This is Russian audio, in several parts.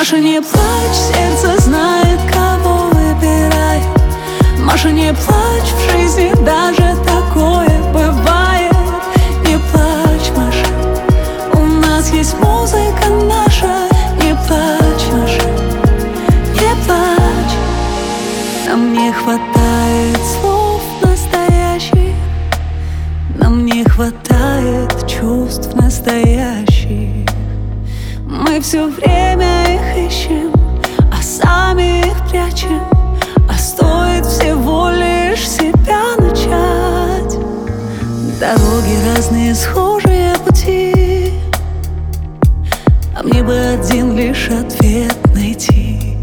Маша, не плачь, сердце знает, кого выбирает. Маша, не плачь, в жизни даже такое бывает. Не плачь, Маша, у нас есть музыка наша. Не плачь, Маша, не плачь. Нам не хватает слов настоящих, нам не хватает чувств настоящих. Мы все время их ищем, а сами их прячем. А стоит всего лишь себя начать. Дороги разные, схожие пути, а мне бы один лишь ответ найти.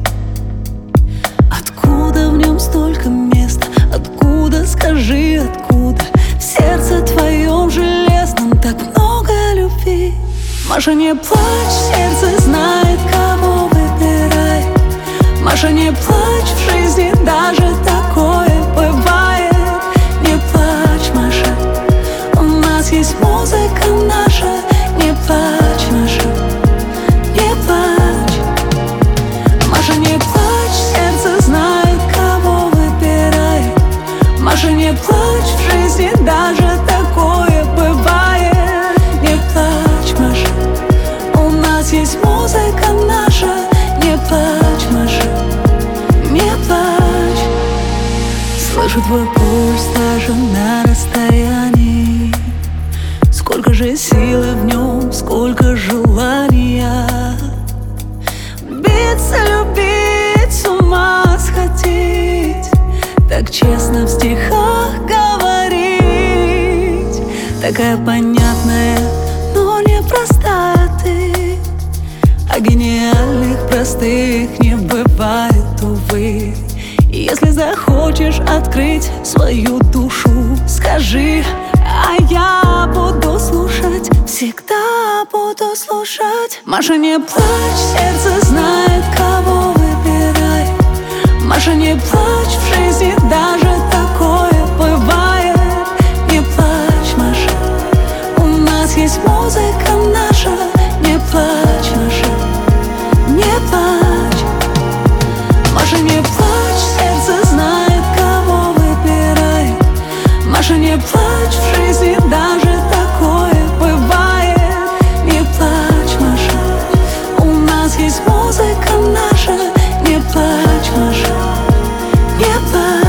Откуда в нем столько места? Откуда, скажи, откуда? В сердце твоем железном так много любви. Маша, не плачь, сердце знает, кого выбирает. Маша, не плачь, в жизни даже такое бывает. Не плачь, Маша, у нас есть музыка наша. Не плачь, Маша, не плачь. Маша, не плачь, сердце знает, кого выбирает. Маша, не плачь, в жизни даже такое бывает. Не плачь, Маша, у нас есть музыка наша. Не плачь, Маша, не плачь. Слышу твой пульс даже на расстоянии. Сколько же силы в нем, сколько желания. Биться, любить, с ума сходить. Так честно в стихах говорить. Такая понятная, но непростая ты. А гениальных простых не бывает, увы. Если захочешь открыть свою душу, скажи, а я буду слушать, всегда буду слушать. Маша, не плачь, сердце знает, кого выбирает. Маша, не плачь, в жизни даже такое бывает. Не плачь, Маша, у нас есть музыка наша. Не плачь, Маша, не плачь. Маша, не плачь, сердце знает, кого выбирает. Маша, не плачь, в жизни даже такое бывает. Не плачь, Маша, у нас есть музыка наша. Не плачь, Маша, не плачь.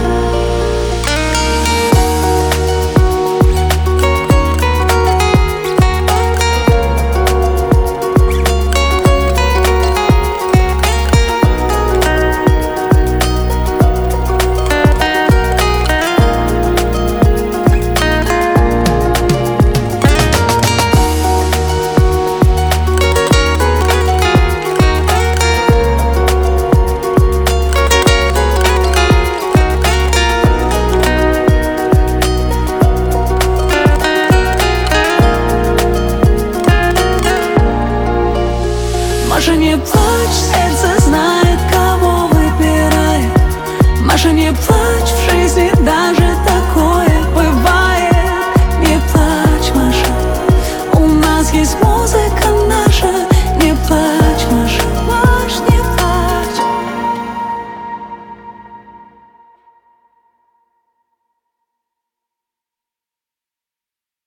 Маша, не плачь, сердце знает, кого выбирает. Маша, не плачь.